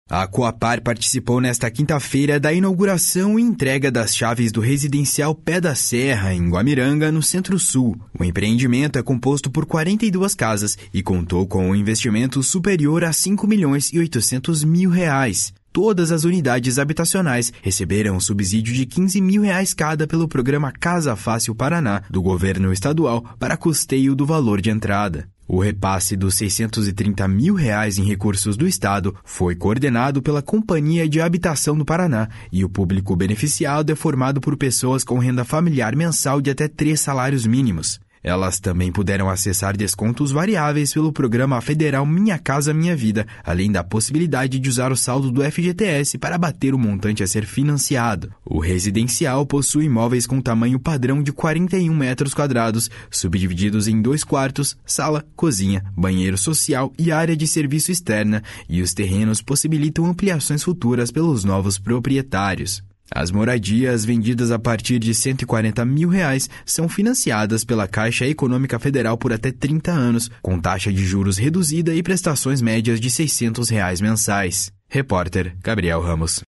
A Coapar participou nesta quinta-feira da inauguração e entrega das chaves do residencial Pé da Serra, em Guamiranga, no Centro-Sul. O empreendimento é composto por 42 casas e contou com um investimento superior a R$ 5.800.000. Todas as unidades habitacionais receberam um subsídio de R$ 15.000 cada pelo programa Casa Fácil Paraná, do governo estadual, para custeio do valor de entrada. O repasse dos R$ 630 mil em recursos do Estado foi coordenado pela Companhia de Habitação do Paraná e o público beneficiado é formado por pessoas com renda familiar mensal de até 3 salários mínimos. Elas também puderam acessar descontos variáveis pelo programa federal Minha Casa Minha Vida, além da possibilidade de usar o saldo do FGTS para abater o montante a ser financiado. O residencial possui imóveis com tamanho padrão de 41 metros quadrados, subdivididos em 2 quartos, sala, cozinha, banheiro social e área de serviço externa, e os terrenos possibilitam ampliações futuras pelos novos proprietários. As moradias vendidas a partir de R$ 140 mil são financiadas pela Caixa Econômica Federal por até 30 anos, com taxa de juros reduzida e prestações médias de R$ 600 mensais. Repórter Gabriel Ramos.